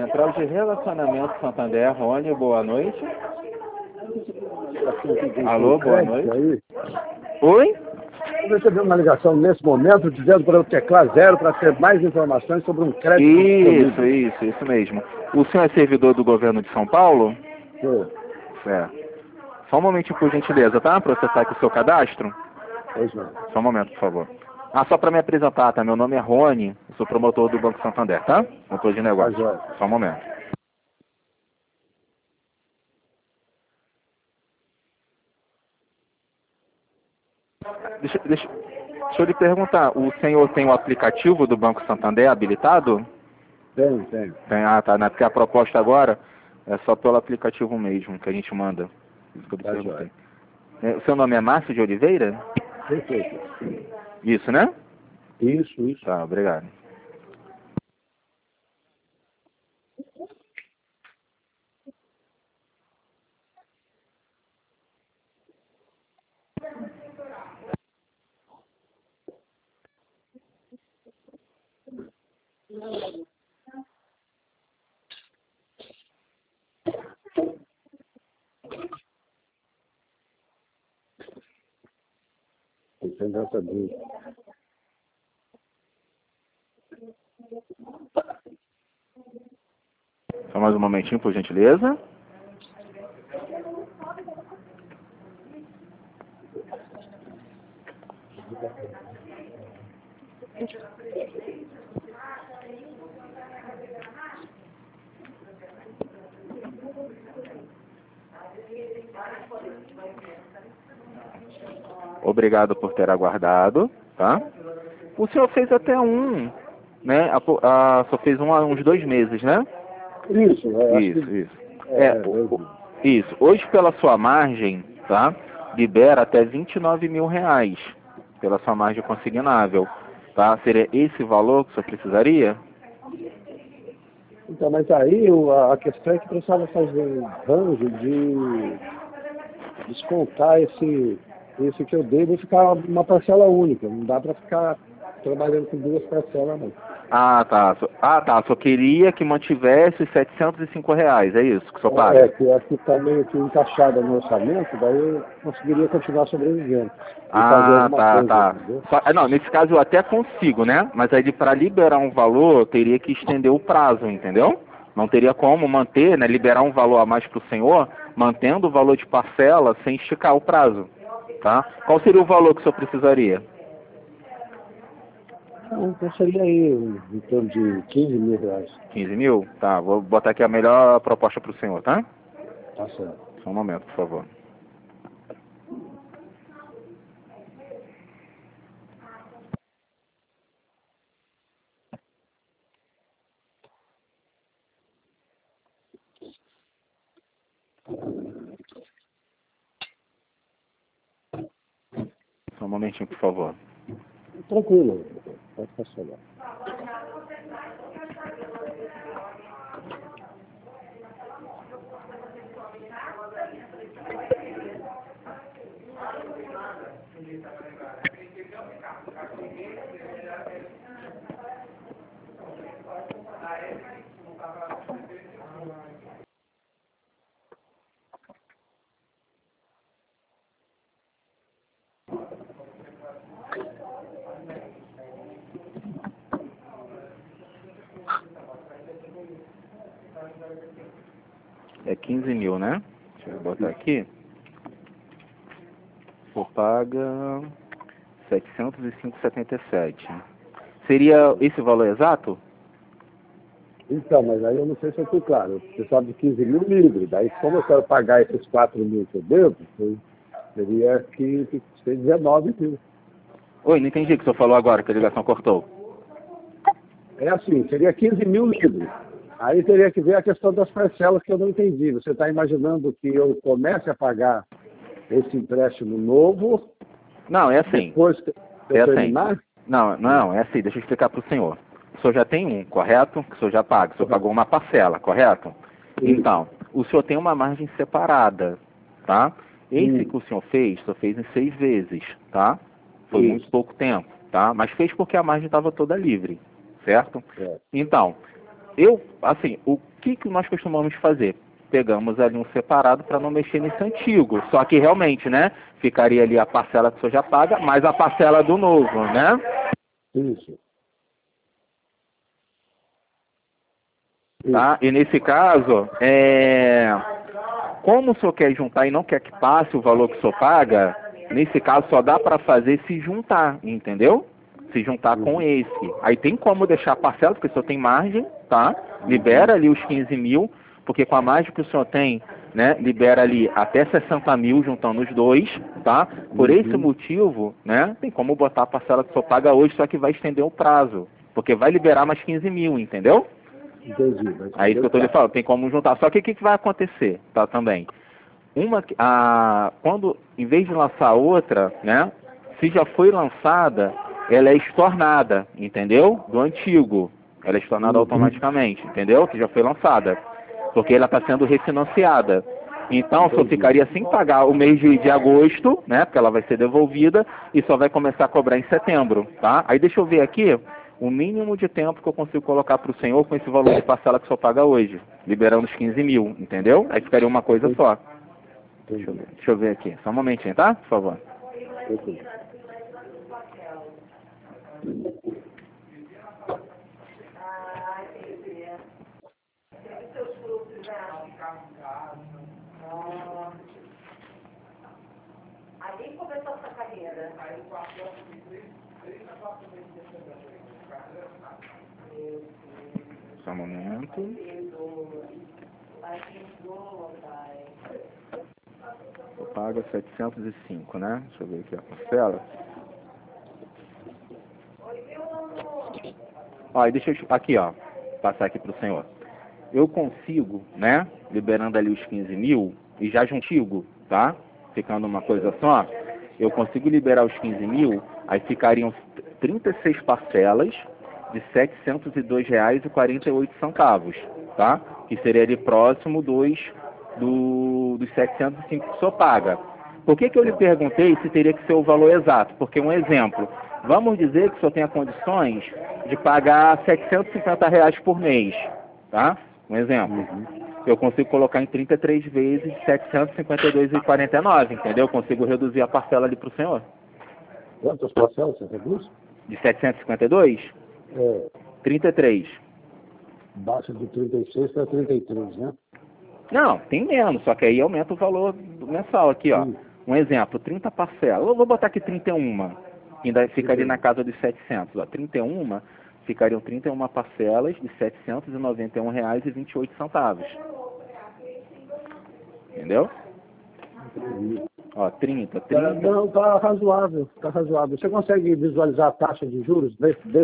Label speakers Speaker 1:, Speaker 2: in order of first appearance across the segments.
Speaker 1: Central de Relacionamento Santander, Rony, boa noite. Alô, boa noite. Aí. Oi?
Speaker 2: Eu recebi uma ligação nesse momento dizendo para eu teclar 0 para ter mais informações sobre um crédito.
Speaker 1: Isso mesmo. O senhor é servidor do governo de São Paulo?
Speaker 2: Sim.
Speaker 1: É. Só um momentinho, por gentileza, tá? Para processar aqui o seu cadastro.
Speaker 2: Pois não.
Speaker 1: Só um momento, por favor. Só para me apresentar, tá? Meu nome é Rony, eu sou promotor do Banco Santander, tá? Motor de negócio. Só um momento. Deixa eu lhe perguntar, o senhor tem o aplicativo do Banco Santander habilitado?
Speaker 2: Tenho.
Speaker 1: Tem, tá, né? Porque a proposta agora é só pelo aplicativo mesmo que a gente manda. Isso que eu perguntei. O seu nome é Márcio de Oliveira?
Speaker 2: Perfeito.
Speaker 1: Isso, né?
Speaker 2: Isso.
Speaker 1: Tá, obrigado. Só mais um momentinho, por gentileza. Obrigado por ter aguardado, tá? O senhor fez até né? Só fez uns 2 meses, né?
Speaker 2: Isso.
Speaker 1: Isso. Hoje, pela sua margem, tá? Libera até R$29 mil pela sua margem consignável, tá? Seria esse valor que o senhor precisaria?
Speaker 2: Então, mas aí a questão é que precisava fazer um arranjo de descontar esse que eu dei, vou ficar uma parcela única. Não dá para ficar trabalhando com 2 parcelas, não.
Speaker 1: Só queria que mantivesse R$705, é isso que o senhor paga?
Speaker 2: Que eu acho que está meio que encaixada no orçamento, daí eu conseguiria continuar sobrevivendo.
Speaker 1: Tá. Não, nesse caso eu até consigo, né? Mas aí para liberar um valor, eu teria que estender o prazo, entendeu? Não teria como manter, né? Liberar um valor a mais para o senhor, mantendo o valor de parcela sem esticar o prazo, tá? Qual seria o valor que o senhor precisaria?
Speaker 2: Então seria aí em torno de R$15 mil.
Speaker 1: 15 mil? Tá, vou botar aqui a melhor proposta para o senhor, tá?
Speaker 2: Tá certo.
Speaker 1: Só um momento, por favor. Só um momentinho, por favor.
Speaker 2: Tranquilo, pode passar lá.
Speaker 1: É 15 mil, né? Deixa eu botar aqui. Por paga 705,77. Seria esse o valor exato?
Speaker 2: Então, mas aí eu não sei se eu fui claro. Você sabe de 15 mil livre. Daí, como eu quero pagar esses 4 mil que eu devo, teria que ser 19 mil.
Speaker 1: Oi, não entendi o que o senhor falou agora, que a ligação cortou.
Speaker 2: É assim, seria 15 mil livre. Aí teria que ver a questão das parcelas que eu não entendi. Você está imaginando que eu comece a pagar esse empréstimo novo?
Speaker 1: Não, é assim.
Speaker 2: Depois que eu terminar?
Speaker 1: Não, é assim, deixa eu explicar para o senhor. O senhor já tem correto? Que o senhor já paga. O senhor pagou uma parcela, correto?
Speaker 2: Isso.
Speaker 1: Então, o senhor tem uma margem separada, tá? Esse que o senhor fez em 6 vezes, tá? Foi muito pouco tempo, tá? Mas fez porque a margem estava toda livre, certo?
Speaker 2: É.
Speaker 1: Então, assim, o que nós costumamos fazer? Pegamos ali um separado para não mexer nesse antigo. Só que realmente, né? Ficaria ali a parcela que o senhor já paga, mais a parcela do novo, né?
Speaker 2: Isso.
Speaker 1: Tá? E nesse caso, como o senhor quer juntar e não quer que passe o valor que o senhor paga, nesse caso só dá para fazer se juntar, entendeu? Se juntar com esse. Aí tem como deixar a parcela, porque o senhor tem margem, tá? Libera ali os 15 mil, porque com a margem que o senhor tem, né, libera ali até 60 mil juntando os dois, tá? Por esse motivo, né, tem como botar a parcela que o senhor paga hoje, só que vai estender o prazo, porque vai liberar mais 15 mil, entendeu?
Speaker 2: Entendi.
Speaker 1: É isso que eu estou lhe falando, tem como juntar. Só que o que vai acontecer, tá, também? Quando, em vez de lançar outra, né, se já foi lançada, ela é estornada, entendeu? Do antigo. Ela é estornada automaticamente, entendeu? Que já foi lançada. Porque ela está sendo refinanciada. Então, só ficaria sem pagar o mês de agosto, né? Porque ela vai ser devolvida e só vai começar a cobrar em setembro, tá? Aí deixa eu ver aqui o mínimo de tempo que eu consigo colocar para o senhor com esse valor de parcela que o senhor paga hoje, liberando os 15 mil, entendeu? Aí ficaria uma coisa só. Deixa eu ver aqui. Só um momentinho, tá? Por favor.
Speaker 3: Ali começou essa carreira.
Speaker 1: Só um momento. Eu pago 705, né? Deixa eu ver aqui a parcela. Ó, e deixa eu... Aqui, ó. Passar aqui para o senhor. Eu consigo, né? Liberando ali os 15 mil e já juntigo, tá? Ficando uma coisa só. Eu consigo liberar os 15 mil, aí ficariam 36 parcelas de R$ 702,48, tá? Que seria ali próximo dos 705 que o senhor paga. Por que eu lhe perguntei se teria que ser o valor exato? Porque um exemplo, vamos dizer que o senhor tenha condições de pagar R$ 750 por mês, tá? Um exemplo. Eu consigo colocar em 33 vezes R$ 752,49, entendeu? Eu consigo reduzir a parcela ali para o senhor.
Speaker 2: Quantas parcelas você reduz?
Speaker 1: De 752? 33.
Speaker 2: Baixa de 36 para 33, né?
Speaker 1: Não, tem menos, só que aí aumenta o valor mensal aqui, ó. Um exemplo, 30 parcelas. Eu vou botar aqui 31. Ainda ficaria na casa de 700. Ó. 31, ficariam 31 parcelas de R$ 791,28. Entendeu? Ó, 30.
Speaker 2: Não, tá razoável, tá razoável. Você consegue visualizar a taxa de juros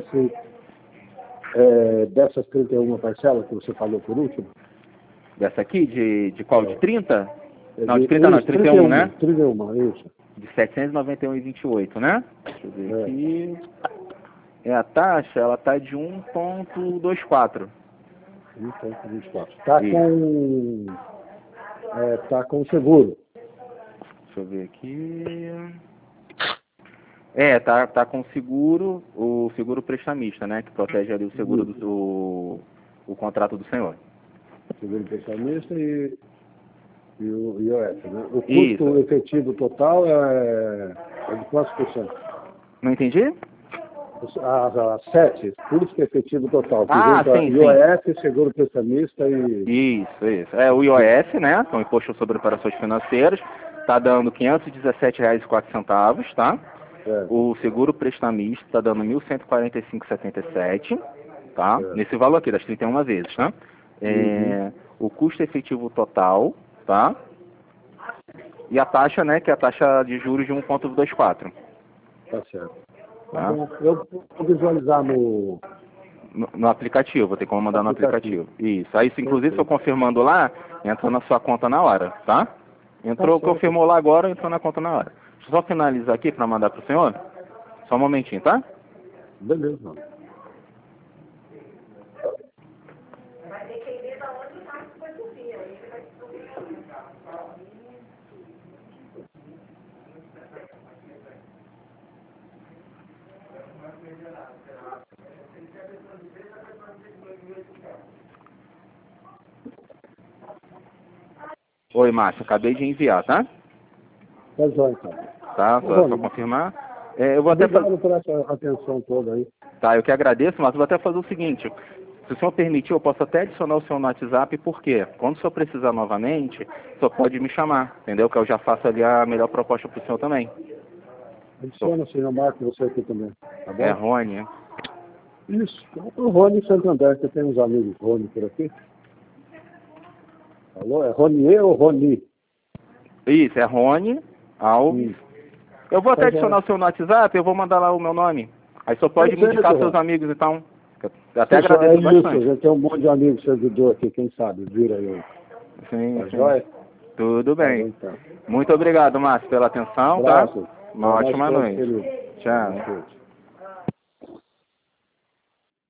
Speaker 2: dessas 31 parcelas que você falou por último?
Speaker 1: Dessa aqui, de qual? De 30? Não, de 30 não, de 31, né?
Speaker 2: 31, isso.
Speaker 1: De 791,28, né? Deixa eu ver aqui. A taxa, ela tá de 1,24.
Speaker 2: 1,24. Tá com seguro.
Speaker 1: Deixa eu ver aqui. Tá com seguro, o seguro prestamista, né? Que protege ali o seguro o contrato do senhor.
Speaker 2: Seguro prestamista e o IOF, né? O custo efetivo total é de quantos por cento?
Speaker 1: Não entendi?
Speaker 2: A 7, custo efetivo total. Que
Speaker 1: sim,
Speaker 2: IOF, seguro prestamista e...
Speaker 1: Isso. É o IOF, né? Então, Imposto sobre Operações Financeiras. Tá dando R$ 517,04, tá? O seguro prestamista está dando R$ 1.145,77, tá? Nesse valor aqui, das 31 vezes, tá? O custo efetivo total, tá? E a taxa, né, que é a taxa de juros de 1,24.
Speaker 2: Tá certo. Tá bom. Eu vou visualizar no
Speaker 1: aplicativo, vou ter como mandar no aplicativo. Isso. Aí, inclusive, se eu confirmando lá, entra na sua conta na hora, tá? Entrou, confirmou lá agora, entrou na conta na hora. Deixa eu só finalizar aqui para mandar pro senhor. Só um momentinho, tá?
Speaker 2: Beleza, mano.
Speaker 3: Vai depender da onde o Marcos vai subir. Aí você vai subir. Não vai melhorar, será? Se ele quer pessoa de 3, a pessoa de 2 mil,
Speaker 1: Oi, Márcio, acabei de enviar, tá?
Speaker 2: Tá joia, então.
Speaker 1: Tá, só confirmar. Eu vou até fazer...
Speaker 2: Obrigado por essa atenção toda aí.
Speaker 1: Tá, eu que agradeço, mas vou até fazer o seguinte. Se o senhor permitir, eu posso até adicionar o senhor no WhatsApp, porque quando o senhor precisar novamente, o senhor pode me chamar, entendeu? Que eu já faço ali a melhor proposta pro senhor também.
Speaker 2: Adiciona, senhor Marco, você aqui também. Tá bom?
Speaker 1: É Rony.
Speaker 2: Isso. O Rony Santander, você tem uns amigos Rony por aqui? Alô, é Ronier ou Roni?
Speaker 1: Isso, é Rony Alves. Eu vou até
Speaker 2: Tá
Speaker 1: adicionar
Speaker 2: joia.
Speaker 1: o seu no WhatsApp, eu vou mandar lá o meu nome. Aí o senhor pode me
Speaker 2: Perfeito,
Speaker 1: indicar
Speaker 2: Rony.
Speaker 1: seus amigos, então. Eu até
Speaker 2: É
Speaker 1: agradeço
Speaker 2: isso, a
Speaker 1: bastante.
Speaker 2: gente tem um monte de amigos servidor aqui, quem sabe, vira aí.
Speaker 1: Sim,
Speaker 2: Tá
Speaker 1: sim.
Speaker 2: joia?
Speaker 1: Tudo
Speaker 2: Tá bom,
Speaker 1: bem.
Speaker 2: então.
Speaker 1: Muito obrigado, Márcio, pela atenção, tá?
Speaker 2: Abraço.
Speaker 1: Uma
Speaker 2: Pra nós
Speaker 1: ótima
Speaker 2: todos,
Speaker 1: noite.
Speaker 2: querido.
Speaker 1: Tchau.
Speaker 2: Boa noite.